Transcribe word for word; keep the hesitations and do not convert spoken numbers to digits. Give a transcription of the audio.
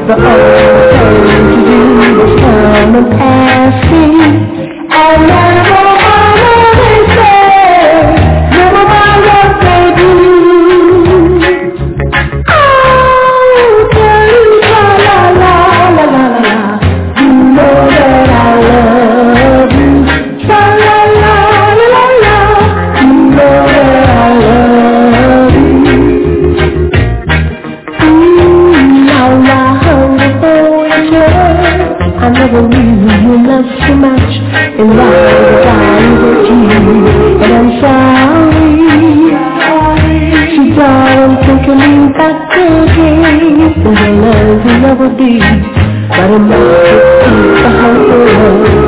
the only thing to do was come and ask me. I never wanna be sad, never mind what they do. Oh, dirty la la la la la la. You know that I love you. La la la la la la. You know that I love you. Ooh, now I heard it for each other. I never knew you loved so much, and now I with you, and I'm sorry. So darling, take me back again, and the love will never be, but it must be the whole world.